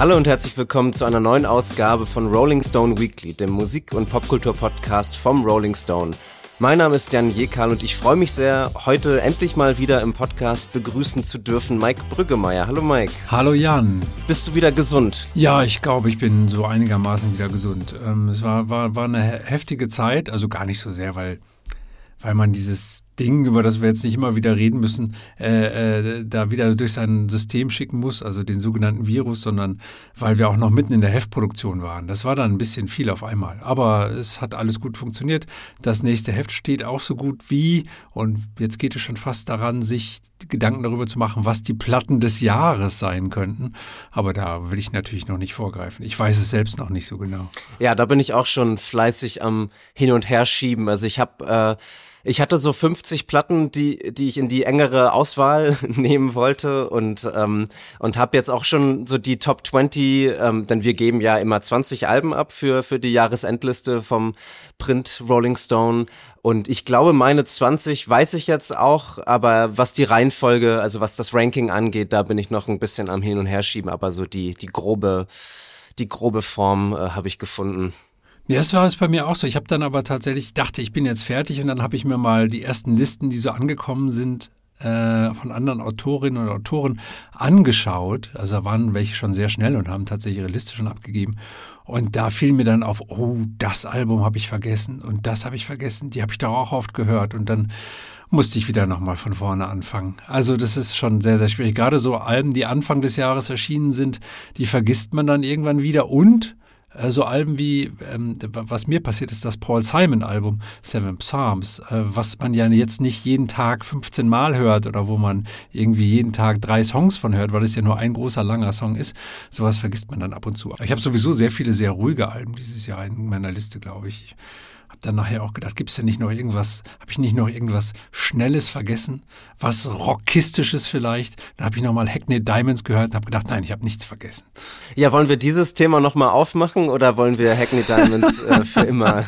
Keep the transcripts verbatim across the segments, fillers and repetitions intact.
Hallo und herzlich willkommen zu einer neuen Ausgabe von Rolling Stone Weekly, dem Musik- und Popkultur-Podcast vom Rolling Stone. Mein Name ist Jan Jekal und ich freue mich sehr, heute endlich mal wieder im Podcast begrüßen zu dürfen Mike Brüggemeier. Hallo Mike. Hallo Jan. Bist du wieder gesund? Ja, ich glaube, ich bin so einigermaßen wieder gesund. Ähm, es war, war, war eine heftige Zeit, also gar nicht so sehr, weil, weil man dieses Ding, über das wir jetzt nicht immer wieder reden müssen, äh, äh, da wieder durch sein System schicken muss, also den sogenannten Virus, sondern weil wir auch noch mitten in der Heftproduktion waren. Das war dann ein bisschen viel auf einmal. Aber es hat alles gut funktioniert. Das nächste Heft steht auch so gut wie, und jetzt geht es schon fast daran, sich Gedanken darüber zu machen, was die Platten des Jahres sein könnten. Aber da will ich natürlich noch nicht vorgreifen. Ich weiß es selbst noch nicht so genau. Ja, da bin ich auch schon fleißig am Hin- und Herschieben. Also ich habe... Äh Ich hatte so fünfzig Platten, die die ich in die engere Auswahl nehmen wollte und ähm, und habe jetzt auch schon so die Top zwanzig, ähm, denn wir geben ja immer zwanzig Alben ab für für die Jahresendliste vom Print Rolling Stone und ich glaube, meine zwanzig weiß ich jetzt auch, aber was die Reihenfolge, also was das Ranking angeht, da bin ich noch ein bisschen am Hin- und Herschieben, aber so die die grobe die grobe Form äh, habe ich gefunden. Ja, das war es bei mir auch so. Ich habe dann aber tatsächlich, ich dachte, ich bin jetzt fertig und dann habe ich mir mal die ersten Listen, die so angekommen sind, äh, von anderen Autorinnen und Autoren angeschaut. Also da waren welche schon sehr schnell und haben tatsächlich ihre Liste schon abgegeben. Und da fiel mir dann auf, oh, das Album habe ich vergessen und das habe ich vergessen, die habe ich doch auch oft gehört. Und dann musste ich wieder nochmal von vorne anfangen. Also das ist schon sehr, sehr schwierig. Gerade so Alben, die Anfang des Jahres erschienen sind, die vergisst man dann irgendwann wieder. Und so Alben wie, ähm, was mir passiert ist, das Paul Simon-Album Seven Psalms, äh, was man ja jetzt nicht jeden Tag fünfzehn Mal hört oder wo man irgendwie jeden Tag drei Songs von hört, weil es ja nur ein großer, langer Song ist. Sowas vergisst man dann ab und zu. Ich habe sowieso sehr viele sehr ruhige Alben dieses Jahr in meiner Liste, glaube ich. Ich habe dann nachher auch gedacht, gibt es denn nicht noch irgendwas, habe ich nicht noch irgendwas Schnelles vergessen, was Rockistisches vielleicht? Dann habe ich nochmal Hackney Diamonds gehört und habe gedacht, nein, ich habe nichts vergessen. Ja, wollen wir dieses Thema nochmal aufmachen oder wollen wir Hackney Diamonds äh, für immer?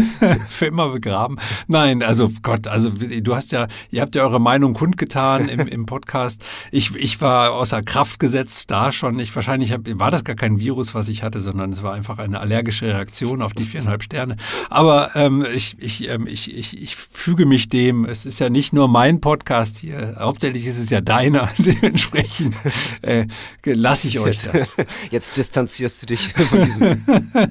für immer begraben? Nein, also Gott, also du hast ja, ihr habt ja eure Meinung kundgetan im, im Podcast. Ich, ich war außer Kraft gesetzt da schon. Ich wahrscheinlich hab, war das gar kein Virus, was ich hatte, sondern es war einfach eine allergische Reaktion auf die viereinhalb Sterne. Aber ähm, ich, ich, ähm, ich, ich, ich füge mich dem. Es ist ja nicht nur mein Podcast hier. Hauptsächlich ist es ja deiner. Dementsprechend äh, lasse ich euch das. Jetzt distanzierst du dich von diesem.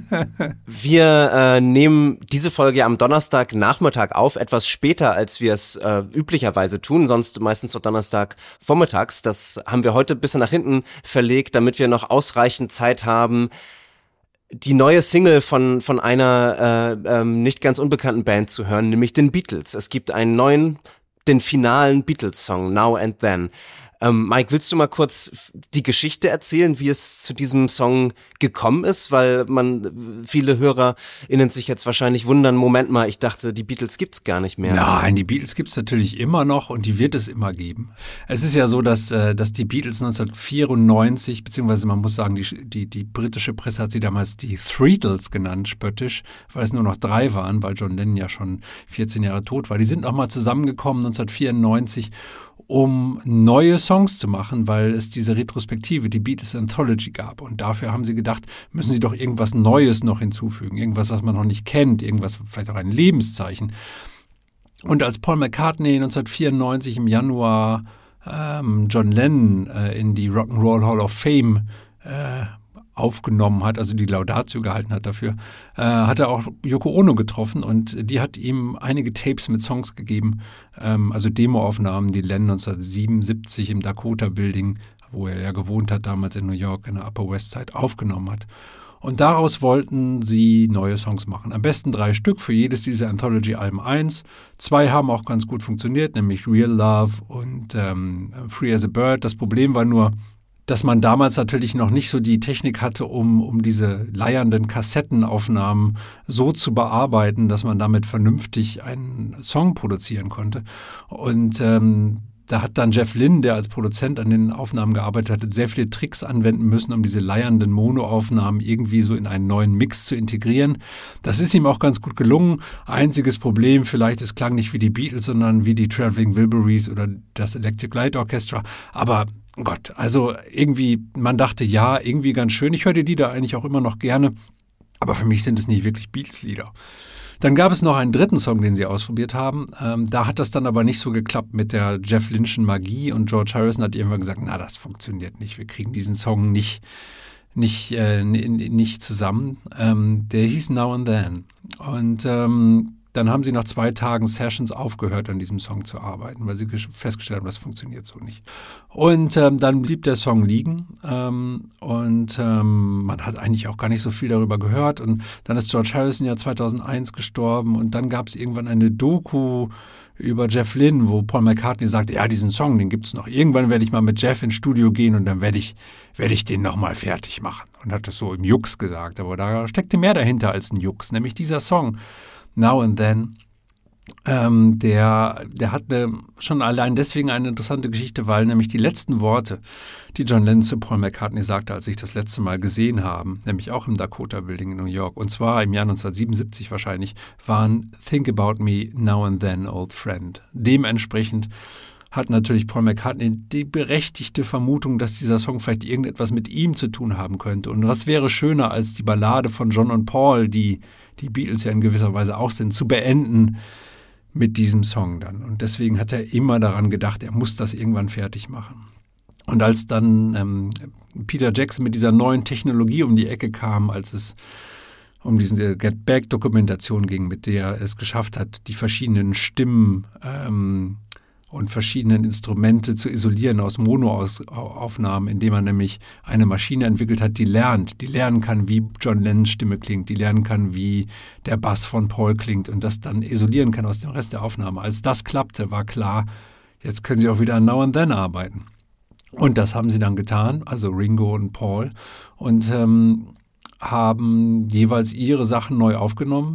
Wir äh, nehmen diese Folge ja am Donnerstagnachmittag auf, etwas später, als wir es äh, üblicherweise tun, sonst meistens so Donnerstag vormittags. Das haben wir heute ein bisschen nach hinten verlegt, damit wir noch ausreichend Zeit haben, die neue Single von von einer äh, ähm, nicht ganz unbekannten Band zu hören, nämlich den Beatles. Es gibt einen neuen, den finalen Beatles-Song, Now and Then. Ähm, Mike, willst du mal kurz die Geschichte erzählen, wie es zu diesem Song gekommen ist? Weil man, viele HörerInnen sich jetzt wahrscheinlich wundern, Moment mal, ich dachte, die Beatles gibt's gar nicht mehr. Nein, die Beatles gibt's natürlich immer noch und die wird es immer geben. Es ist ja so, dass, äh, dass die Beatles neunzehnhundertvierundneunzig, beziehungsweise man muss sagen, die, die, die britische Presse hat sie damals die Threetles genannt, spöttisch, weil es nur noch drei waren, weil John Lennon ja schon vierzehn Jahre tot war. Die sind nochmal zusammengekommen neunzehnhundertvierundneunzig, um neue Songs zu machen, weil es diese Retrospektive, die Beatles Anthology gab. Und dafür haben sie gedacht, müssen sie doch irgendwas Neues noch hinzufügen. Irgendwas, was man noch nicht kennt. Irgendwas, vielleicht auch ein Lebenszeichen. Und als Paul McCartney neunzehnhundertvierundneunzig im Januar ähm, John Lennon äh, in die Rock'n'Roll Hall of Fame äh, aufgenommen hat, also die Laudatio gehalten hat dafür, äh, hat er auch Yoko Ono getroffen und die hat ihm einige Tapes mit Songs gegeben, ähm, also Demoaufnahmen, die Lennon neunzehnhundertsiebenundsiebzig im Dakota Building, wo er ja gewohnt hat, damals in New York, in der Upper West Side, aufgenommen hat. Und daraus wollten sie neue Songs machen. Am besten drei Stück, für jedes dieser Anthology-Alben eins. Zwei haben auch ganz gut funktioniert, nämlich Real Love und ähm, Free as a Bird. Das Problem war nur, dass man damals natürlich noch nicht so die Technik hatte, um, um diese leiernden Kassettenaufnahmen so zu bearbeiten, dass man damit vernünftig einen Song produzieren konnte. Und ähm, da hat dann Jeff Lynne, der als Produzent an den Aufnahmen gearbeitet hatte, sehr viele Tricks anwenden müssen, um diese leiernden Monoaufnahmen irgendwie so in einen neuen Mix zu integrieren. Das ist ihm auch ganz gut gelungen. Einziges Problem, vielleicht, es klang nicht wie die Beatles, sondern wie die Traveling Wilburys oder das Electric Light Orchestra. Aber Gott, also irgendwie, man dachte, ja, irgendwie ganz schön. Ich höre die Lieder eigentlich auch immer noch gerne, aber für mich sind es nicht wirklich Beatles-Lieder. Dann gab es noch einen dritten Song, den sie ausprobiert haben. Ähm, da hat das dann aber nicht so geklappt mit der Jeff Lynne'schen Magie und George Harrison hat irgendwann gesagt, na, das funktioniert nicht, wir kriegen diesen Song nicht, nicht, äh, nicht zusammen. Ähm, der hieß Now and Then. Und ähm, dann haben sie nach zwei Tagen Sessions aufgehört, an diesem Song zu arbeiten, weil sie festgestellt haben, das funktioniert so nicht. Und ähm, dann blieb der Song liegen ähm, und ähm, man hat eigentlich auch gar nicht so viel darüber gehört. Und dann ist George Harrison ja zweitausendeins gestorben und dann gab es irgendwann eine Doku über Jeff Lynne, wo Paul McCartney sagte, ja, diesen Song, den gibt's noch. Irgendwann werde ich mal mit Jeff ins Studio gehen und dann werde ich, werde ich den nochmal fertig machen. Und hat das so im Jux gesagt, aber da steckte mehr dahinter als ein Jux, nämlich dieser Song Now and Then, ähm, der, der hat eine, schon allein deswegen eine interessante Geschichte, weil nämlich die letzten Worte, die John Lennon zu Paul McCartney sagte, als sie sich das letzte Mal gesehen haben, nämlich auch im Dakota Building in New York, und zwar im Jahr neunzehnhundertsiebenundsiebzig wahrscheinlich, waren Think about me now and then, old friend. Dementsprechend hat natürlich Paul McCartney die berechtigte Vermutung, dass dieser Song vielleicht irgendetwas mit ihm zu tun haben könnte. Und was wäre schöner, als die Ballade von John und Paul, die die Beatles ja in gewisser Weise auch sind, zu beenden mit diesem Song dann. Und deswegen hat er immer daran gedacht, er muss das irgendwann fertig machen. Und als dann ähm, Peter Jackson mit dieser neuen Technologie um die Ecke kam, als es um diese Get Back-Dokumentation ging, mit der er es geschafft hat, die verschiedenen Stimmen ähm, und verschiedenen Instrumente zu isolieren aus Monoaufnahmen, indem man nämlich eine Maschine entwickelt hat, die lernt, die lernen kann, wie John Lennons Stimme klingt, die lernen kann, wie der Bass von Paul klingt und das dann isolieren kann aus dem Rest der Aufnahme. Als das klappte, war klar, jetzt können sie auch wieder an Now and Then arbeiten. Und das haben sie dann getan, also Ringo und Paul, und ähm, haben jeweils ihre Sachen neu aufgenommen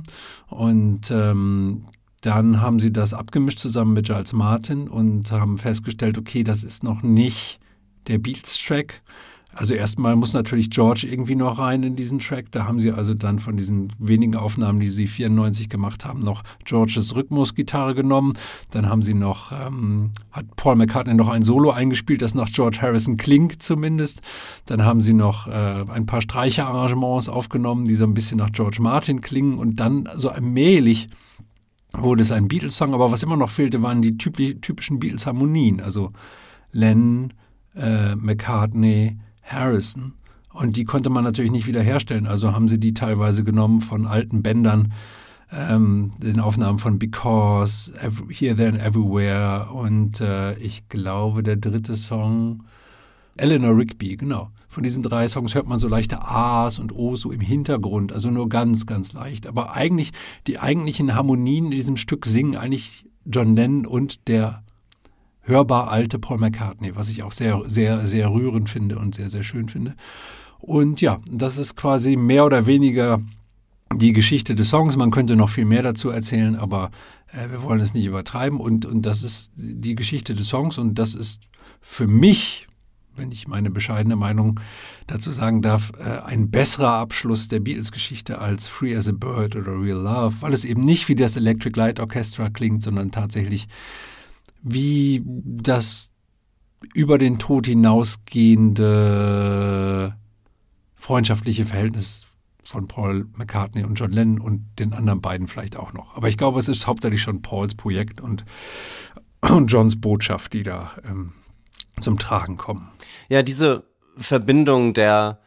und ähm, dann haben sie das abgemischt zusammen mit Giles Martin und haben festgestellt, okay, das ist noch nicht der Beatles-Track. Also erstmal muss natürlich George irgendwie noch rein in diesen Track. Da haben sie also dann von diesen wenigen Aufnahmen, die sie vierundneunzig gemacht haben, noch Georges Rhythmusgitarre genommen. Dann haben sie noch, ähm, hat Paul McCartney noch ein Solo eingespielt, das nach George Harrison klingt zumindest. Dann haben sie noch äh, ein paar Streicherarrangements aufgenommen, die so ein bisschen nach George Martin klingen und dann so allmählich wurde es ein Beatles-Song, aber was immer noch fehlte, waren die typischen Beatles-Harmonien, also Lennon, äh, McCartney, Harrison. Und die konnte man natürlich nicht wiederherstellen, also haben sie die teilweise genommen von alten Bändern, ähm, den Aufnahmen von Because, Every, Here, There and Everywhere und äh, ich glaube, der dritte Song, Eleanor Rigby, genau. Von diesen drei Songs hört man so leichte A's und O's so im Hintergrund, also nur ganz, ganz leicht. Aber eigentlich, die eigentlichen Harmonien in diesem Stück singen eigentlich John Lennon und der hörbar alte Paul McCartney, was ich auch sehr, sehr, sehr rührend finde und sehr, sehr schön finde. Und ja, das ist quasi mehr oder weniger die Geschichte des Songs. Man könnte noch viel mehr dazu erzählen, aber äh, wir wollen es nicht übertreiben. Und, und das ist die Geschichte des Songs und das ist für mich, wenn ich meine bescheidene Meinung dazu sagen darf, ein besserer Abschluss der Beatles-Geschichte als Free as a Bird oder Real Love, weil es eben nicht wie das Electric Light Orchestra klingt, sondern tatsächlich wie das über den Tod hinausgehende freundschaftliche Verhältnis von Paul McCartney und John Lennon und den anderen beiden vielleicht auch noch. Aber ich glaube, es ist hauptsächlich schon Pauls Projekt und, und Johns Botschaft, die da ähm, zum Tragen kommen. Ja, diese Verbindung der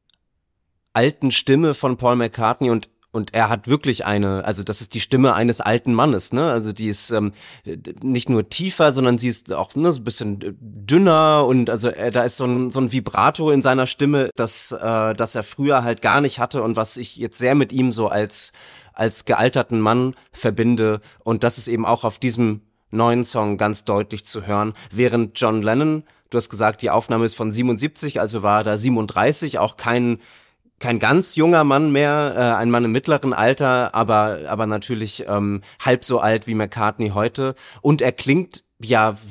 alten Stimme von Paul McCartney und und er hat wirklich eine, also das ist die Stimme eines alten Mannes, ne? Also die ist ähm, nicht nur tiefer, sondern sie ist auch ne, so ein bisschen dünner und also äh, da ist so ein so ein Vibrato in seiner Stimme, das äh, das er früher halt gar nicht hatte und was ich jetzt sehr mit ihm so als als gealterten Mann verbinde und das ist eben auch auf diesem neuen Song ganz deutlich zu hören, während John Lennon, du hast gesagt, die Aufnahme ist von siebenundsiebzig, also war er da siebenunddreißig, auch kein kein ganz junger Mann mehr, äh, ein Mann im mittleren Alter, aber aber natürlich ähm, halb so alt wie McCartney heute und er klingt ja wie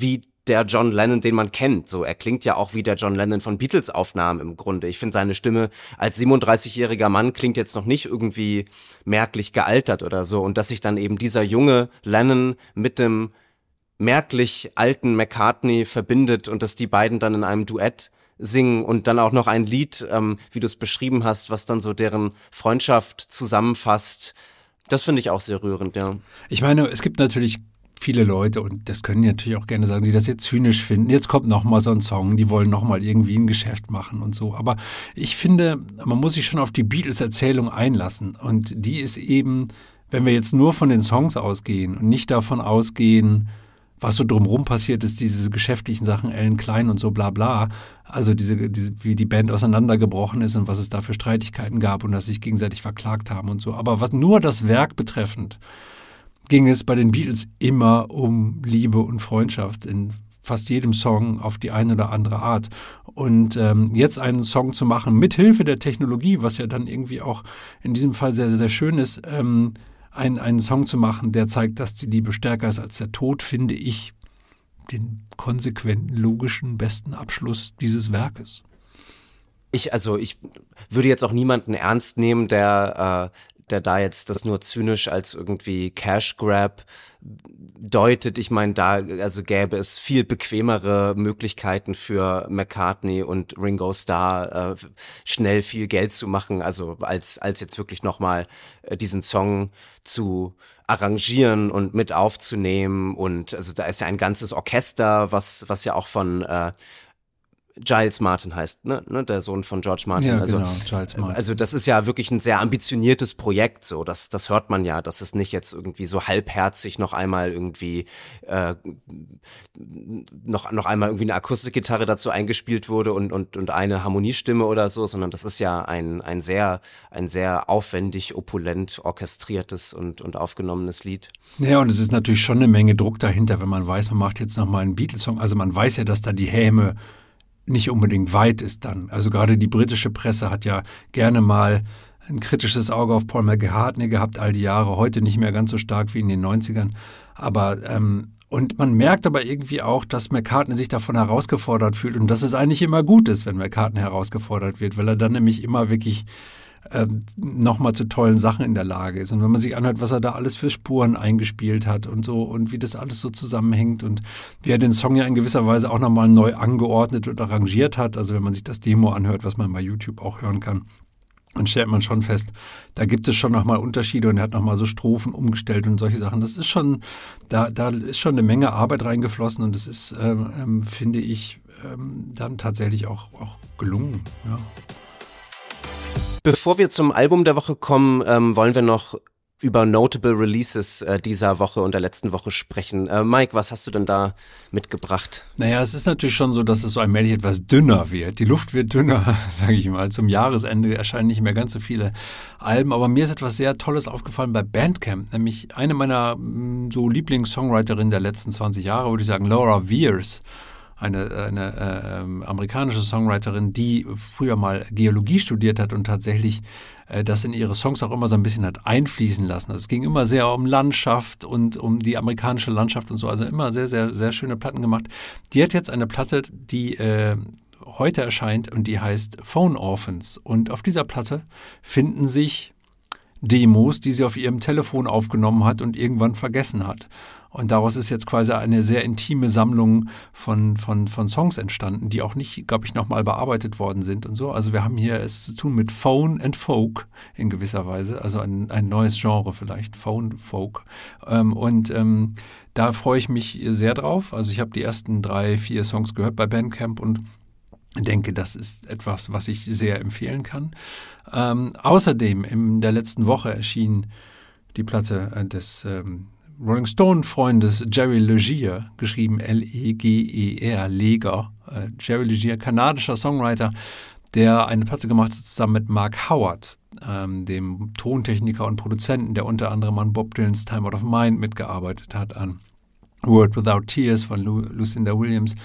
der John Lennon, den man kennt. So, er klingt ja auch wie der John Lennon von Beatles-Aufnahmen im Grunde. Ich finde, seine Stimme als siebenunddreißigjähriger Mann klingt jetzt noch nicht irgendwie merklich gealtert oder so. Und dass sich dann eben dieser junge Lennon mit dem merklich alten McCartney verbindet und dass die beiden dann in einem Duett singen und dann auch noch ein Lied, ähm, wie du es beschrieben hast, was dann so deren Freundschaft zusammenfasst. Das finde ich auch sehr rührend, ja. Ich meine, es gibt natürlich viele Leute, und das können die natürlich auch gerne sagen, die das jetzt zynisch finden. Jetzt kommt nochmal so ein Song, die wollen nochmal irgendwie ein Geschäft machen und so. Aber ich finde, man muss sich schon auf die Beatles-Erzählung einlassen. Und die ist eben, wenn wir jetzt nur von den Songs ausgehen und nicht davon ausgehen, was so drumherum passiert ist, diese geschäftlichen Sachen, Alan Klein und so bla bla, also diese, diese, wie die Band auseinandergebrochen ist und was es da für Streitigkeiten gab und dass sie sich gegenseitig verklagt haben und so. Aber was nur das Werk betreffend, ging es bei den Beatles immer um Liebe und Freundschaft in fast jedem Song auf die eine oder andere Art. Und ähm, jetzt einen Song zu machen, mit Hilfe der Technologie, was ja dann irgendwie auch in diesem Fall sehr, sehr schön ist, ähm, einen, einen Song zu machen, der zeigt, dass die Liebe stärker ist als der Tod, finde ich den konsequenten, logischen, besten Abschluss dieses Werkes. Ich, also ich würde jetzt auch niemanden ernst nehmen, der äh, der da jetzt das nur zynisch als irgendwie Cash Grab deutet. Ich meine, da also gäbe es viel bequemere Möglichkeiten für McCartney und Ringo Starr, äh, schnell viel Geld zu machen, also als als jetzt wirklich nochmal äh, diesen Song zu arrangieren und mit aufzunehmen. Und also da ist ja ein ganzes Orchester, was was ja auch von äh, Giles Martin heißt, ne, ne, der Sohn von George Martin. Ja, also, genau, Giles Martin. Also das ist ja wirklich ein sehr ambitioniertes Projekt, so, das, das hört man ja, dass es nicht jetzt irgendwie so halbherzig noch einmal irgendwie, äh, noch, noch einmal irgendwie eine Akustikgitarre dazu eingespielt wurde und, und, und eine Harmoniestimme oder so, sondern das ist ja ein, ein sehr, ein sehr aufwendig, opulent orchestriertes und, und aufgenommenes Lied. Ja, und es ist natürlich schon eine Menge Druck dahinter, wenn man weiß, man macht jetzt nochmal einen Beatles-Song, also man weiß ja, dass da die Häme nicht unbedingt weit ist dann. Also gerade die britische Presse hat ja gerne mal ein kritisches Auge auf Paul McCartney gehabt, all die Jahre, heute nicht mehr ganz so stark wie in den neunzigern. Aber ähm, und man merkt aber irgendwie auch, dass McCartney sich davon herausgefordert fühlt und dass es eigentlich immer gut ist, wenn McCartney herausgefordert wird, weil er dann nämlich immer wirklich ähm, nochmal zu tollen Sachen in der Lage ist. Und wenn man sich anhört, was er da alles für Spuren eingespielt hat und so und wie das alles so zusammenhängt und wie er den Song ja in gewisser Weise auch nochmal neu angeordnet und arrangiert hat, also wenn man sich das Demo anhört, was man bei YouTube auch hören kann, dann stellt man schon fest, da gibt es schon nochmal Unterschiede und er hat nochmal so Strophen umgestellt und solche Sachen. Das ist schon, da, da ist schon eine Menge Arbeit reingeflossen und das ist, ähm, ähm, finde ich, ähm, dann tatsächlich auch, auch gelungen, ja. Bevor wir zum Album der Woche kommen, ähm, wollen wir noch über Notable Releases äh, dieser Woche und der letzten Woche sprechen. Äh, Mike, was hast du denn da mitgebracht? Naja, es ist natürlich schon so, dass es so allmählich etwas dünner wird. Die Luft wird dünner, sage ich mal. Zum Jahresende erscheinen nicht mehr ganz so viele Alben. Aber mir ist etwas sehr Tolles aufgefallen bei Bandcamp. Nämlich eine meiner mh, so Lieblings-Songwriterinnen der letzten zwanzig Jahre, würde ich sagen, Laura Veirs. Eine, eine äh, amerikanische Songwriterin, die früher mal Geologie studiert hat und tatsächlich äh, das in ihre Songs auch immer so ein bisschen hat einfließen lassen. Also es ging immer sehr um Landschaft und um die amerikanische Landschaft und so. Also immer sehr, sehr, sehr schöne Platten gemacht. Die hat jetzt eine Platte, die äh, heute erscheint und die heißt Phone Orphans. Und auf dieser Platte finden sich Demos, die sie auf ihrem Telefon aufgenommen hat und irgendwann vergessen hat. Und daraus ist jetzt quasi eine sehr intime Sammlung von, von, von Songs entstanden, die auch nicht, glaube ich, nochmal bearbeitet worden sind und so. Also wir haben hier es zu tun mit Phone and Folk in gewisser Weise, also ein, ein neues Genre vielleicht, Phone Folk. Ähm, und ähm, da freue ich mich sehr drauf. Also ich habe die ersten drei, vier Songs gehört bei Bandcamp und denke, das ist etwas, was ich sehr empfehlen kann. Ähm, außerdem in der letzten Woche erschien die Platte des ähm, Rolling Stone-Freundes Jerry Legier, geschrieben L E G E R, Leger. Äh, Jerry Legier, kanadischer Songwriter, der eine Platte gemacht hat zusammen mit Mark Howard, ähm, dem Tontechniker und Produzenten, der unter anderem an Bob Dylan's Time Out of Mind mitgearbeitet hat, an Word Without Tears von Lu- Lucinda Williams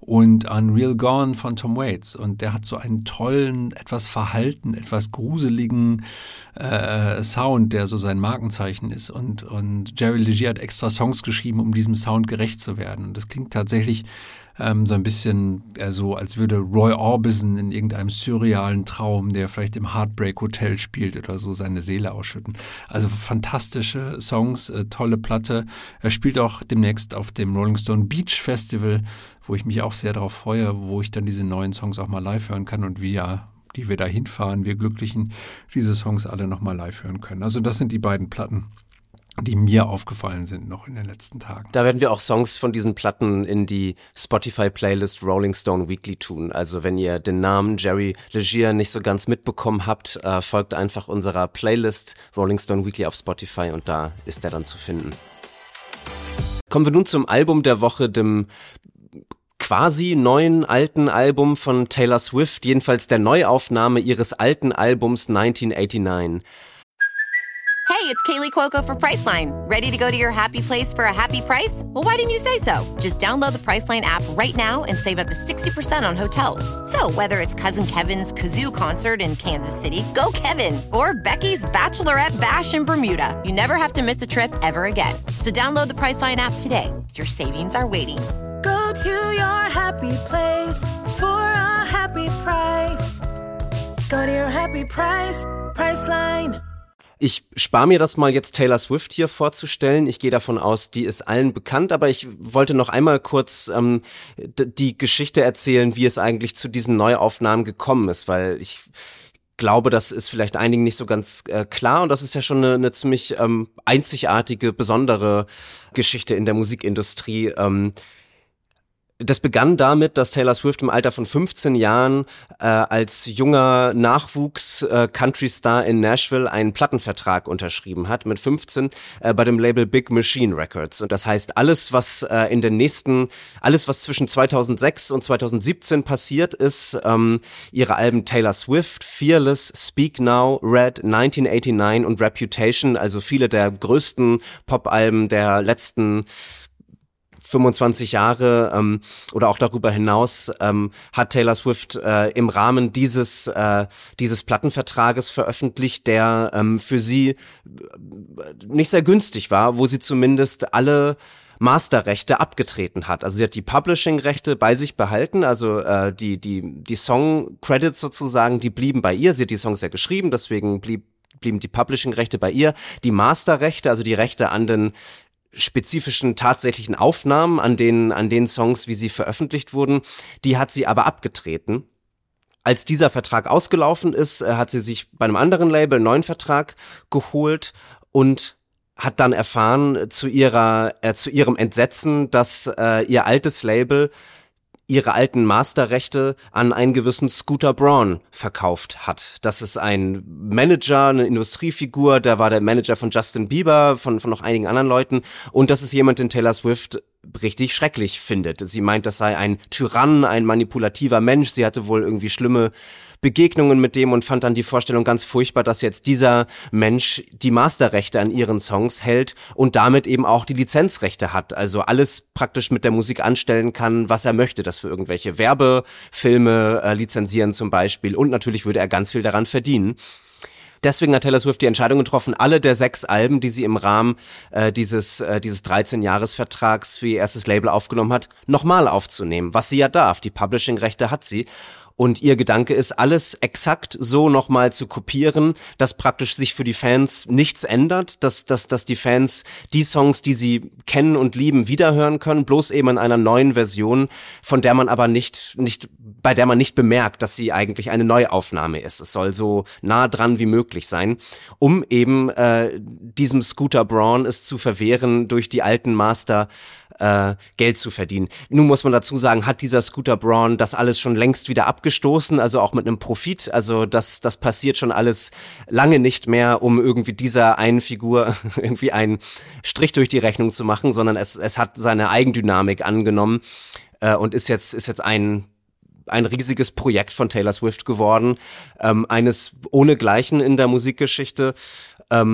und Unreal Gone von Tom Waits. Und der hat so einen tollen, etwas verhalten, etwas gruseligen äh, Sound, der so sein Markenzeichen ist. Und, und Jerry Legier hat extra Songs geschrieben, um diesem Sound gerecht zu werden. Und das klingt tatsächlich ähm, so ein bisschen äh, so, als würde Roy Orbison in irgendeinem surrealen Traum, der vielleicht im Heartbreak Hotel spielt oder so, seine Seele ausschütten. Also fantastische Songs, äh, tolle Platte. Er spielt auch demnächst auf dem Rolling Stone Beach Festival, wo ich mich auch sehr darauf freue, wo ich dann diese neuen Songs auch mal live hören kann und wir, die wir da hinfahren, wir Glücklichen, diese Songs alle nochmal live hören können. Also das sind die beiden Platten, die mir aufgefallen sind noch in den letzten Tagen. Da werden wir auch Songs von diesen Platten in die Spotify-Playlist Rolling Stone Weekly tun. Also wenn ihr den Namen Jerry Legier nicht so ganz mitbekommen habt, äh, folgt einfach unserer Playlist Rolling Stone Weekly auf Spotify und da ist er dann zu finden. Kommen wir nun zum Album der Woche, dem quasi neuen alten Album von Taylor Swift, jedenfalls der Neuaufnahme ihres alten Albums neunzehnhundertneunundachtzig. Hey, it's Kaylee Cuoco for Priceline. Ready to go to your happy place for a happy price? Well, why didn't you say so? Just download the Priceline app right now and save up to sixty percent on hotels. So whether it's Cousin Kevin's Kazoo Concert in Kansas City, go Kevin, or Becky's Bachelorette Bash in Bermuda, you never have to miss a trip ever again. So download the Priceline app today. Your savings are waiting. Go to your happy place for a happy price. Go to your happy price, Priceline. Ich spare mir das mal jetzt Taylor Swift hier vorzustellen. Ich gehe davon aus, die ist allen bekannt, aber ich wollte noch einmal kurz ähm, d- die Geschichte erzählen, wie es eigentlich zu diesen Neuaufnahmen gekommen ist, weil ich glaube, das ist vielleicht einigen nicht so ganz äh, klar und das ist ja schon eine, eine ziemlich ähm, einzigartige, besondere Geschichte in der Musikindustrie. Ähm, Das begann damit, dass Taylor Swift im Alter von fünfzehn Jahren äh, als junger Nachwuchs-Country-Star äh, in Nashville einen Plattenvertrag unterschrieben hat, mit fünfzehn, äh, bei dem Label Big Machine Records. Und das heißt, alles, was äh, in den nächsten, alles, was zwischen zweitausendsechs und zweitausendsiebzehn passiert ist, ähm, ihre Alben Taylor Swift, Fearless, Speak Now, Red, neunzehnhundertneunundachtzig und Reputation, also viele der größten Pop-Alben der letzten fünfundzwanzig Jahre ähm, oder auch darüber hinaus ähm, hat Taylor Swift äh, im Rahmen dieses äh, dieses Plattenvertrages veröffentlicht, der ähm, für sie nicht sehr günstig war, wo sie zumindest alle Masterrechte abgetreten hat. Also sie hat die Publishing-Rechte bei sich behalten, also äh, die die die Song-Credits sozusagen, die blieben bei ihr. Sie hat die Songs ja geschrieben, deswegen blieb, blieben die Publishing-Rechte bei ihr. Die Masterrechte, also die Rechte an den spezifischen tatsächlichen Aufnahmen an den an den Songs, wie sie veröffentlicht wurden, die hat sie aber abgetreten. Als dieser Vertrag ausgelaufen ist, hat sie sich bei einem anderen Label einen neuen Vertrag geholt und hat dann erfahren zu ihrer äh, zu ihrem Entsetzen, dass äh, ihr altes Label ihre alten Masterrechte an einen gewissen Scooter Braun verkauft hat. Das ist ein Manager, eine Industriefigur, der war der Manager von Justin Bieber, von, von noch einigen anderen Leuten und das ist jemand, den Taylor Swift richtig schrecklich findet. Sie meint, das sei ein Tyrann, ein manipulativer Mensch. Sie hatte wohl irgendwie schlimme Begegnungen mit dem und fand dann die Vorstellung ganz furchtbar, dass jetzt dieser Mensch die Masterrechte an ihren Songs hält und damit eben auch die Lizenzrechte hat. Also alles praktisch mit der Musik anstellen kann, was er möchte, das für irgendwelche Werbefilme äh, lizenzieren zum Beispiel und natürlich würde er ganz viel daran verdienen. Deswegen hat Taylor Swift die Entscheidung getroffen, alle der sechs Alben, die sie im Rahmen äh, dieses äh, dieses dreizehn-Jahres-Vertrags für ihr erstes Label aufgenommen hat, nochmal aufzunehmen, was sie ja darf. Die Publishing-Rechte hat sie. Und ihr Gedanke ist, alles exakt so nochmal zu kopieren, dass praktisch sich für die Fans nichts ändert, dass, dass, dass die Fans die Songs, die sie kennen und lieben, wiederhören können, bloß eben in einer neuen Version, von der man aber nicht, nicht, bei der man nicht bemerkt, dass sie eigentlich eine Neuaufnahme ist. Es soll so nah dran wie möglich sein, um eben äh, diesem Scooter Braun es zu verwehren, durch die alten Master Äh, Geld zu verdienen. Nun muss man dazu sagen, hat dieser Scooter Braun das alles schon längst wieder abgestoßen, also auch mit einem Profit, also das das passiert schon alles lange nicht mehr, um irgendwie dieser einen Figur irgendwie einen Strich durch die Rechnung zu machen, sondern es es hat seine Eigendynamik angenommen äh, und ist jetzt ist jetzt ein ein riesiges Projekt von Taylor Swift geworden, ähm, eines ohnegleichen in der Musikgeschichte. Ähm,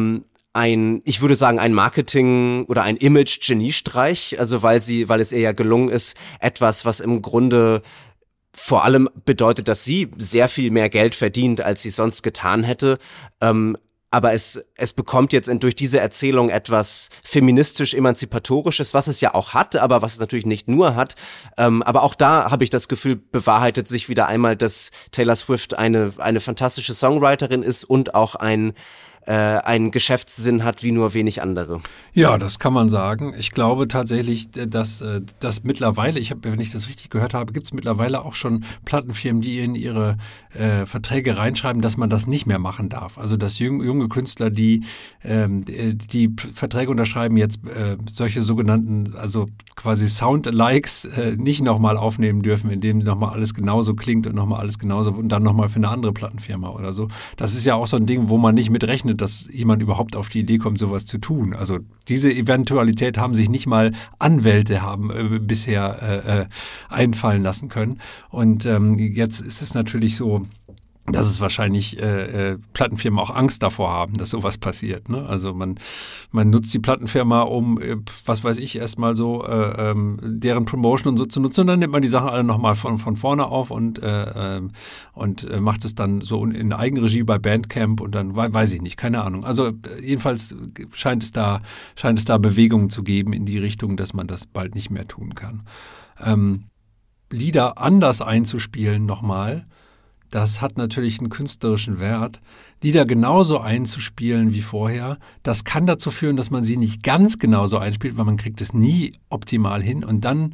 ein, ich würde sagen, ein Marketing- oder ein Image-Geniestreich, also weil sie, weil es ihr ja gelungen ist, etwas, was im Grunde vor allem bedeutet, dass sie sehr viel mehr Geld verdient, als sie sonst getan hätte, ähm, aber es, es bekommt jetzt in, durch diese Erzählung etwas feministisch-emanzipatorisches, was es ja auch hat, aber was es natürlich nicht nur hat. Ähm, aber auch da habe ich das Gefühl, bewahrheitet sich wieder einmal, dass Taylor Swift eine, eine fantastische Songwriterin ist und auch ein äh, einen Geschäftssinn hat wie nur wenig andere. Ja, das kann man sagen. Ich glaube tatsächlich, dass, dass mittlerweile, ich habe, wenn ich das richtig gehört habe, gibt es mittlerweile auch schon Plattenfirmen, die in ihre äh, Verträge reinschreiben, dass man das nicht mehr machen darf. Also dass jung, junge Künstler, die ähm, die Verträge unterschreiben, jetzt äh, solche sogenannten, also quasi Sound-Alikes äh, nicht nochmal aufnehmen dürfen, indem nochmal alles genauso klingt und nochmal alles genauso und dann nochmal für eine andere Plattenfirma oder so. Das ist ja auch so ein Ding, wo man nicht mit rechnet, dass jemand überhaupt auf die Idee kommt, sowas zu tun. Also diese Eventualität haben sich nicht mal Anwälte haben äh, bisher äh, einfallen lassen können. Und ähm, jetzt ist es natürlich so, dass es wahrscheinlich äh, äh, Plattenfirmen auch Angst davor haben, dass sowas passiert. Ne? Also man, man nutzt die Plattenfirma, um, äh, was weiß ich, erstmal so äh, ähm, deren Promotion und so zu nutzen und dann nimmt man die Sachen alle nochmal von, von vorne auf und, äh, äh, und äh, macht es dann so in Eigenregie bei Bandcamp und dann weiß ich nicht, keine Ahnung. Also äh, jedenfalls scheint es da, scheint es da Bewegungen zu geben in die Richtung, dass man das bald nicht mehr tun kann. Ähm, Lieder anders einzuspielen nochmal, das hat natürlich einen künstlerischen Wert. Lieder genauso einzuspielen wie vorher, das kann dazu führen, dass man sie nicht ganz genauso einspielt, weil man kriegt es nie optimal hin. Und dann,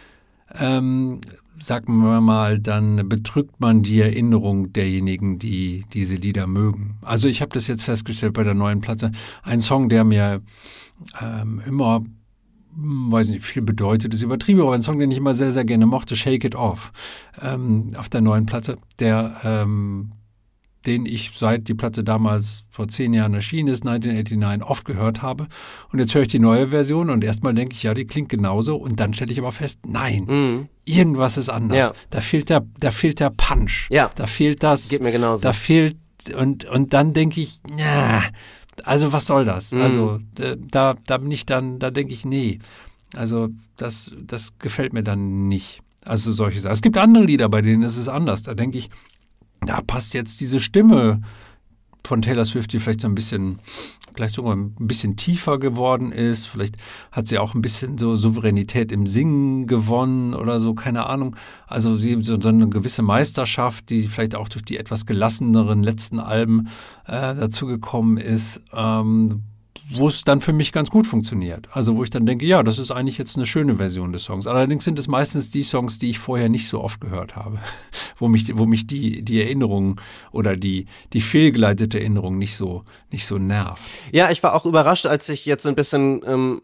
ähm, sagen wir mal, dann betrügt man die Erinnerung derjenigen, die diese Lieder mögen. Also ich habe das jetzt festgestellt bei der neuen Platte. Ein Song, der mir ähm, immer weiß nicht, viel bedeutet, ist übertrieben, aber ein Song, den ich immer sehr, sehr gerne mochte, Shake It Off, ähm, auf der neuen Platte, der, ähm, den ich seit die Platte damals vor zehn Jahren erschienen ist, neunzehnhundertneunundachtzig, oft gehört habe. Und jetzt höre ich die neue Version und erstmal denke ich, ja, die klingt genauso. Und dann stelle ich aber fest, nein, mhm. irgendwas ist anders. Ja. Da fehlt der, da fehlt der Punch. Ja. Da fehlt das. Geht mir genauso. Da fehlt, und, und dann denke ich, ja, also was soll das? Mhm. Also da, da bin ich dann, da denke ich, nee, also das, das gefällt mir dann nicht. Also solche Sachen. Es gibt andere Lieder, bei denen ist es anders. Da denke ich, da passt jetzt diese Stimme von Taylor Swift, die vielleicht so ein bisschen, vielleicht sogar ein bisschen tiefer geworden ist. Vielleicht hat sie auch ein bisschen so Souveränität im Singen gewonnen oder so, keine Ahnung. Also sie so, so eine gewisse Meisterschaft, die vielleicht auch durch die etwas gelasseneren letzten Alben äh, dazu gekommen ist, ähm, wo es dann für mich ganz gut funktioniert. Also wo ich dann denke, ja, das ist eigentlich jetzt eine schöne Version des Songs. Allerdings sind es meistens die Songs, die ich vorher nicht so oft gehört habe, wo mich, wo mich die, die Erinnerung oder die, die fehlgeleitete Erinnerung nicht so, nicht so nervt. Ja, ich war auch überrascht, als ich jetzt ein bisschen ähm,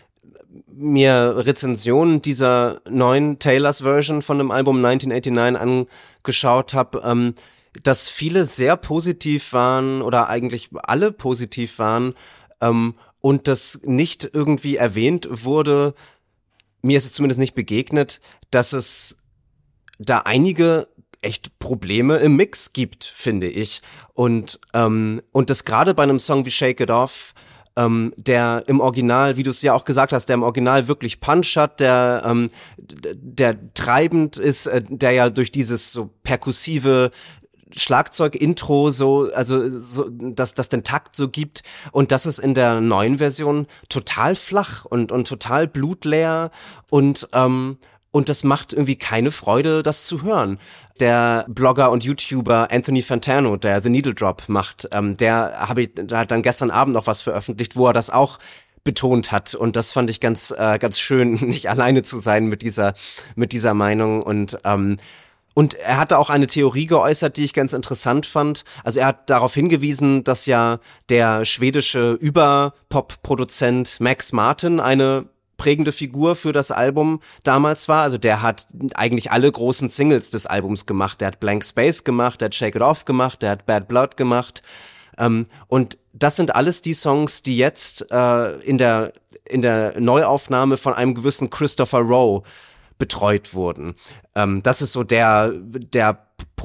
mir Rezensionen dieser neuen Taylors Version von dem Album neunzehnhundertneunundachtzig angeschaut habe, ähm, dass viele sehr positiv waren oder eigentlich alle positiv waren, Um, und das nicht irgendwie erwähnt wurde, mir ist es zumindest nicht begegnet, dass es da einige echt Probleme im Mix gibt, finde ich. Und, ähm, und das gerade bei einem Song wie Shake It Off, ähm, der im Original, wie du es ja auch gesagt hast, der im Original wirklich Punch hat, der, ähm, der treibend ist, äh, der ja durch dieses so perkussive Schlagzeug-Intro so, also so, dass das den Takt so gibt und das ist in der neuen Version total flach und und total blutleer und ähm, und das macht irgendwie keine Freude, das zu hören. Der Blogger und YouTuber Anthony Fantano, der The Needle Drop macht, ähm, der habe ich, da hat dann gestern Abend noch was veröffentlicht, wo er das auch betont hat und das fand ich ganz äh, ganz schön, nicht alleine zu sein mit dieser mit dieser Meinung und ähm, Und er hatte auch eine Theorie geäußert, die ich ganz interessant fand. Also er hat darauf hingewiesen, dass ja der schwedische Überpop-Produzent Max Martin eine prägende Figur für das Album damals war. Also der hat eigentlich alle großen Singles des Albums gemacht. Der hat Blank Space gemacht, der hat Shake It Off gemacht, der hat Bad Blood gemacht. Ähm, und das sind alles die Songs, die jetzt äh, in der in der Neuaufnahme von einem gewissen Christopher Rowe betreut wurden. Ähm, das ist so der der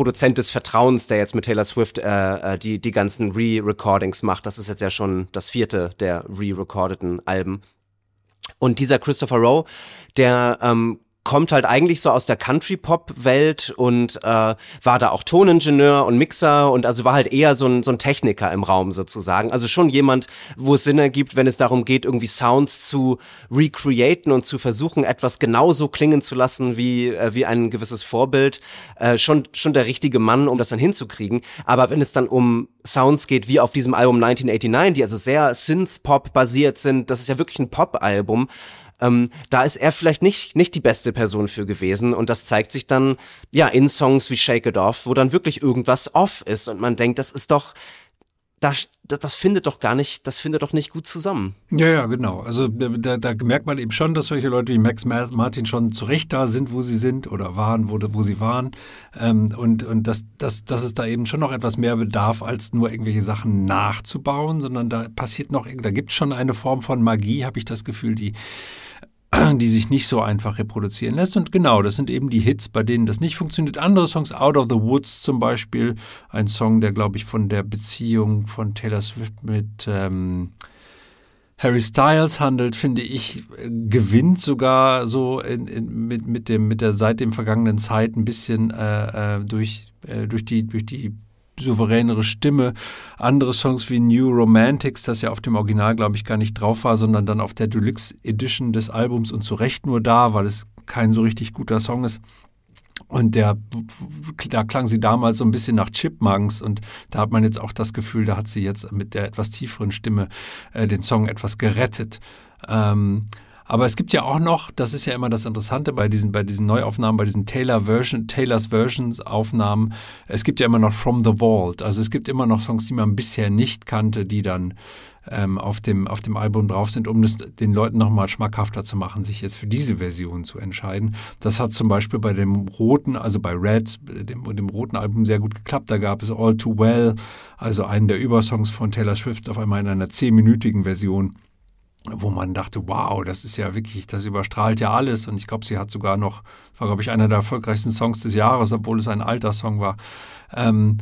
Produzent des Vertrauens, der jetzt mit Taylor Swift äh, die, die ganzen Re-Recordings macht. Das ist jetzt ja schon das vierte der re-recordeten Alben. Und dieser Christopher Rowe, der ähm, kommt halt eigentlich so aus der Country-Pop-Welt und äh, war da auch Toningenieur und Mixer und also war halt eher so ein, so ein Techniker im Raum sozusagen. Also schon jemand, wo es Sinn ergibt, wenn es darum geht, irgendwie Sounds zu recreaten und zu versuchen, etwas genauso klingen zu lassen wie, äh, wie ein gewisses Vorbild. Äh, schon, schon der richtige Mann, um das dann hinzukriegen. Aber wenn es dann um Sounds geht, wie auf diesem Album neunzehnhundertneunundachtzig, die also sehr Synth-Pop basiert sind, das ist ja wirklich ein Pop-Album, Ähm, da ist er vielleicht nicht nicht die beste Person für gewesen und das zeigt sich dann ja in Songs wie Shake It Off, wo dann wirklich irgendwas off ist und man denkt, das ist doch das, das findet doch gar nicht, das findet doch nicht gut zusammen. Ja, ja, genau. Also da, da merkt man eben schon, dass solche Leute wie Max Martin schon zu Recht da sind, wo sie sind oder waren, wo, wo sie waren. Ähm, und und dass, dass, dass es da eben schon noch etwas mehr bedarf, als nur irgendwelche Sachen nachzubauen, sondern da passiert noch, da gibt es schon eine Form von Magie, habe ich das Gefühl, die die sich nicht so einfach reproduzieren lässt. Und genau, das sind eben die Hits, bei denen das nicht funktioniert. Andere Songs, Out of the Woods zum Beispiel, ein Song, der, glaube ich, von der Beziehung von Taylor Swift mit ähm, Harry Styles handelt, finde ich, gewinnt sogar so in, in, mit, mit, dem, mit der seit dem vergangenen Zeit ein bisschen äh, äh, durch, äh, durch die, durch die souveränere Stimme. Andere Songs wie New Romantics, das ja auf dem Original, glaube ich, gar nicht drauf war, sondern dann auf der Deluxe Edition des Albums und zu Recht nur da, weil es kein so richtig guter Song ist. Und der, da klang sie damals so ein bisschen nach Chipmunks und da hat man jetzt auch das Gefühl, da hat sie jetzt mit der etwas tieferen Stimme äh, den Song etwas gerettet. Ähm, Aber es gibt ja auch noch, das ist ja immer das Interessante bei diesen, bei diesen Neuaufnahmen, bei diesen Taylor Version, Taylors Versions Aufnahmen, es gibt ja immer noch From the Vault. Also es gibt immer noch Songs, die man bisher nicht kannte, die dann ähm, auf dem, auf dem Album drauf sind, um das den Leuten nochmal schmackhafter zu machen, sich jetzt für diese Version zu entscheiden. Das hat zum Beispiel bei dem roten, also bei Red, dem, dem roten Album sehr gut geklappt. Da gab es All Too Well, also einen der Übersongs von Taylor Swift auf einmal in einer zehnminütigen Version, wo man dachte, wow, das ist ja wirklich, das überstrahlt ja alles. Und ich glaube, sie hat sogar noch, war, glaube ich, einer der erfolgreichsten Songs des Jahres, obwohl es ein alter Song war. Ähm,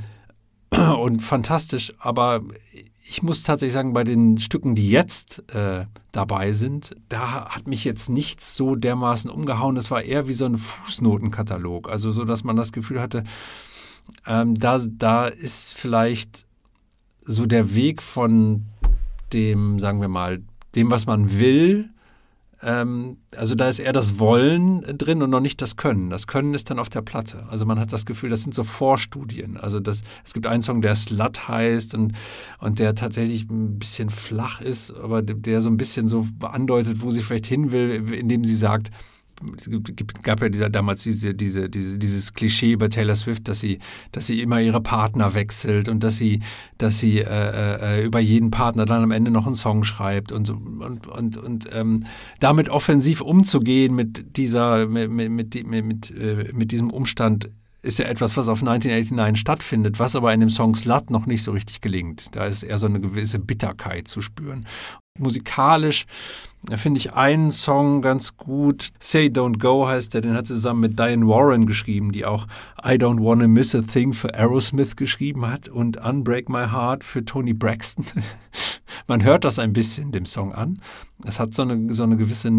und fantastisch. Aber ich muss tatsächlich sagen, bei den Stücken, die jetzt äh, dabei sind, da hat mich jetzt nichts so dermaßen umgehauen. Es war eher wie so ein Fußnotenkatalog. Also so, dass man das Gefühl hatte, ähm, da, da ist vielleicht so der Weg von dem, sagen wir mal, dem, was man will, ähm, also da ist eher das Wollen drin und noch nicht das Können. Das Können ist dann auf der Platte. Also man hat das Gefühl, das sind so Vorstudien. Also das, es gibt einen Song, der Slut heißt und, und der tatsächlich ein bisschen flach ist, aber der so ein bisschen so andeutet, wo sie vielleicht hin will, indem sie sagt, es gab ja dieser, damals diese, diese, diese, dieses Klischee über Taylor Swift, dass sie, dass sie immer ihre Partner wechselt und dass sie, dass sie äh, äh, über jeden Partner dann am Ende noch einen Song schreibt und und und und ähm, damit offensiv umzugehen mit dieser mit mit mit, mit, äh, mit diesem Umstand ist ja etwas, was auf neunzehnhundertneunundachtzig stattfindet, was aber in dem Song Slut noch nicht so richtig gelingt. Da ist eher so eine gewisse Bitterkeit zu spüren. Musikalisch finde ich einen Song ganz gut. Say Don't Go heißt der, den hat sie zusammen mit Diane Warren geschrieben, die auch I Don't Wanna Miss a Thing für Aerosmith geschrieben hat und Unbreak My Heart für Toni Braxton. Man hört das ein bisschen dem Song an. Es hat so eine, so eine gewisse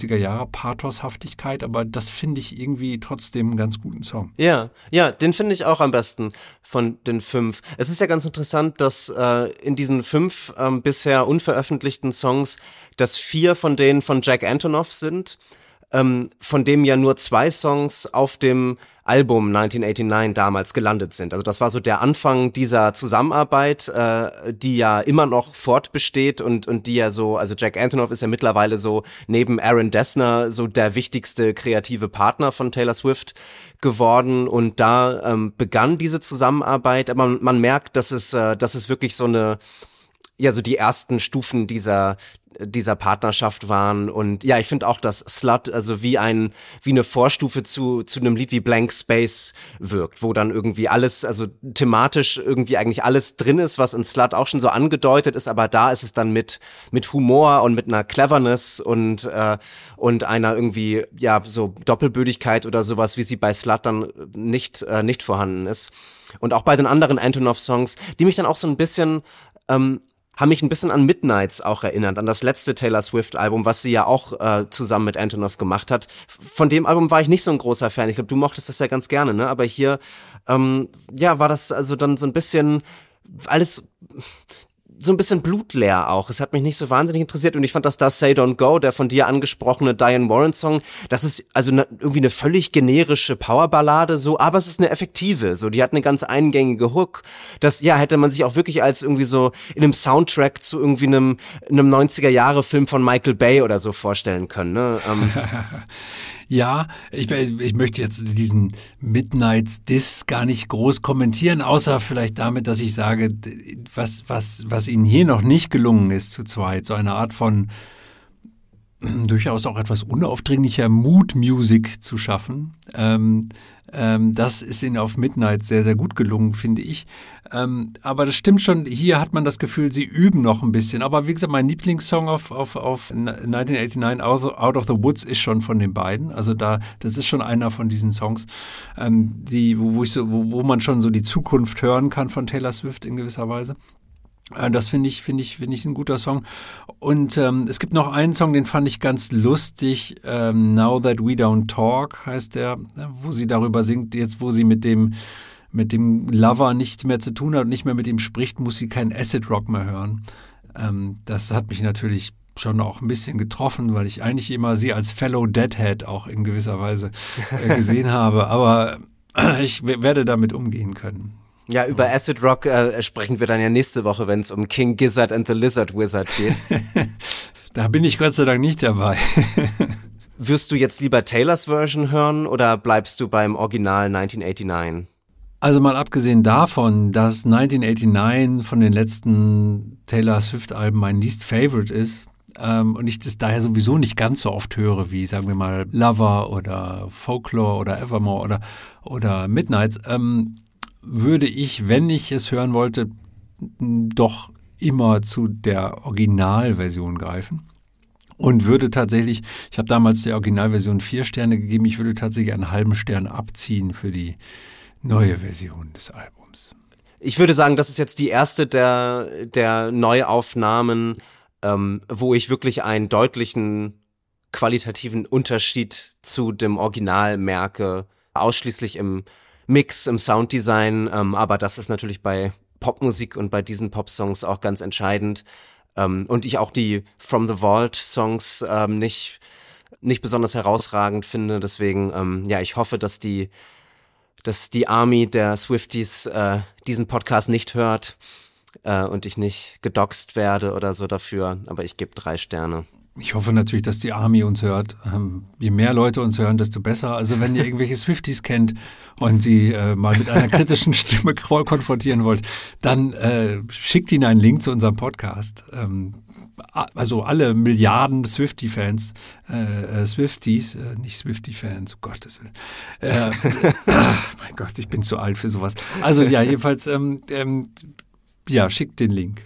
neunziger-Jahre-Pathoshaftigkeit, aber das finde ich irgendwie trotzdem einen ganz guten Song. Ja, ja, den finde ich auch am besten von den fünf. Es ist ja ganz interessant, dass äh, in diesen fünf ähm, bisher unveröffentlichten Songs, dass vier von denen von Jack Antonoff sind, ähm, von dem ja nur zwei Songs auf dem Album neunzehnhundertneunundachtzig damals gelandet sind. Also das war so der Anfang dieser Zusammenarbeit, äh, die ja immer noch fortbesteht und und die ja so, also Jack Antonoff ist ja mittlerweile so neben Aaron Dessner so der wichtigste kreative Partner von Taylor Swift geworden und da ähm, begann diese Zusammenarbeit. Aber man, man merkt, dass es, äh, dass es wirklich so eine ja so die ersten Stufen dieser dieser Partnerschaft waren. Und ja, ich finde auch, dass Slut also wie ein wie eine Vorstufe zu zu einem Lied wie Blank Space wirkt, wo dann irgendwie alles, also thematisch irgendwie eigentlich alles drin ist, was in Slut auch schon so angedeutet ist, aber da ist es dann mit mit Humor und mit einer Cleverness und äh, und einer irgendwie ja so Doppelbödigkeit oder sowas, wie sie bei Slut dann nicht äh, nicht vorhanden ist. Und auch bei den anderen Antonov-Songs, die mich dann auch so ein bisschen ähm, haben mich ein bisschen an Midnights auch erinnert, an das letzte Taylor Swift-Album, was sie ja auch äh, zusammen mit Antonov gemacht hat. Von dem Album war ich nicht so ein großer Fan. Ich glaube, du mochtest das ja ganz gerne, ne? Aber hier, ähm, ja, war das also dann so ein bisschen alles so ein bisschen blutleer auch. Es hat mich nicht so wahnsinnig interessiert und ich fand, dass das Say Don't Go, der von dir angesprochene Diane Warren Song, das ist also ne, irgendwie eine völlig generische Powerballade so, aber es ist eine effektive, so, die hat eine ganz eingängige Hook. Das, ja, hätte man sich auch wirklich als irgendwie so in einem Soundtrack zu irgendwie einem, einem neunziger-Jahre-Film von Michael Bay oder so vorstellen können, ne? Ähm, Ja, ich, ich möchte jetzt diesen Midnights-Diss gar nicht groß kommentieren, außer vielleicht damit, dass ich sage, was, was, was ihnen hier noch nicht gelungen ist zu zweit, so eine Art von durchaus auch etwas unaufdringlicher Mood-Music zu schaffen. Ähm, ähm, das ist ihnen auf Midnight sehr, sehr gut gelungen, finde ich. Ähm, aber das stimmt schon, hier hat man das Gefühl, sie üben noch ein bisschen. Aber wie gesagt, mein Lieblingssong auf, auf, auf neunzehnhundertneunundachtzig, Out of the Woods, ist schon von den beiden. Also da, das ist schon einer von diesen Songs, ähm, die, wo, wo, ich so, wo, wo man schon so die Zukunft hören kann von Taylor Swift in gewisser Weise. Das finde ich, finde ich, finde ich ein guter Song. Und ähm, es gibt noch einen Song, den fand ich ganz lustig. Ähm, Now That We Don't Talk heißt der, wo sie darüber singt, jetzt wo sie mit dem mit dem Lover nichts mehr zu tun hat und nicht mehr mit ihm spricht, muss sie keinen Acid Rock mehr hören. Ähm, das hat mich natürlich schon auch ein bisschen getroffen, weil ich eigentlich immer sie als Fellow Deadhead auch in gewisser Weise äh, gesehen habe. Aber äh, ich w- werde damit umgehen können. Ja, über Acid Rock äh, sprechen wir dann ja nächste Woche, wenn es um King Gizzard and the Lizard Wizard geht. Da bin ich Gott sei Dank nicht dabei. Wirst du jetzt lieber Taylors Version hören oder bleibst du beim Original neunzehnhundertneunundachtzig? Also mal abgesehen davon, dass neunzehnhundertneunundachtzig von den letzten Taylor Swift-Alben mein least favorite ist ähm, und ich das daher sowieso nicht ganz so oft höre wie, sagen wir mal, Lover oder Folklore oder Evermore oder, oder Midnights, ähm, würde ich, wenn ich es hören wollte, doch immer zu der Originalversion greifen. Und würde tatsächlich, ich habe damals der Originalversion vier Sterne gegeben, ich würde tatsächlich einen halben Stern abziehen für die neue Version des Albums. Ich würde sagen, das ist jetzt die erste der, der Neuaufnahmen, ähm, wo ich wirklich einen deutlichen qualitativen Unterschied zu dem Original merke, ausschließlich im Mix, im Sounddesign, ähm, aber das ist natürlich bei Popmusik und bei diesen Popsongs auch ganz entscheidend. Ähm, und ich auch die From the Vault Songs ähm, nicht, nicht besonders herausragend finde. Deswegen, ähm, ja, ich hoffe, dass die, dass die Army der Swifties äh, diesen Podcast nicht hört äh, und ich nicht gedoxt werde oder so dafür. Aber ich gebe drei Sterne. Ich hoffe natürlich, dass die Army uns hört. Ähm, je mehr Leute uns hören, desto besser. Also wenn ihr irgendwelche Swifties kennt und sie äh, mal mit einer kritischen Stimme konfrontieren wollt, dann äh, schickt ihnen einen Link zu unserem Podcast. Ähm, also alle Milliarden Swiftie-Fans, äh, äh, Swifties, äh, nicht Swiftie-Fans, um Gottes Willen. Äh, ach, mein Gott, ich bin zu alt für sowas. Also ja, jedenfalls, ähm, ähm, ja, schickt den Link.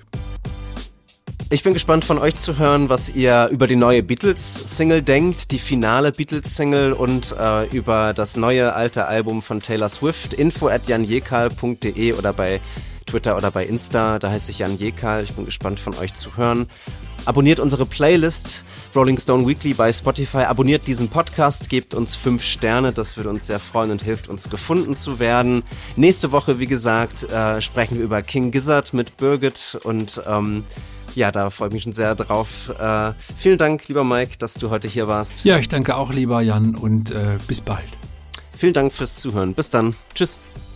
Ich bin gespannt von euch zu hören, was ihr über die neue Beatles-Single denkt, die finale Beatles-Single und äh, über das neue alte Album von Taylor Swift. info at janjekal punkt de oder bei Twitter oder bei Insta, da heiße ich Jan Jekal. Ich bin gespannt von euch zu hören. Abonniert unsere Playlist Rolling Stone Weekly bei Spotify. Abonniert diesen Podcast, gebt uns fünf Sterne, das würde uns sehr freuen und hilft uns gefunden zu werden. Nächste Woche, wie gesagt, äh, sprechen wir über King Gizzard mit Birgit und ähm, ja, da freue ich mich schon sehr drauf. Äh, vielen Dank, lieber Mike, dass du heute hier warst. Ja, ich danke auch, lieber Jan, und äh, bis bald. Vielen Dank fürs Zuhören. Bis dann. Tschüss.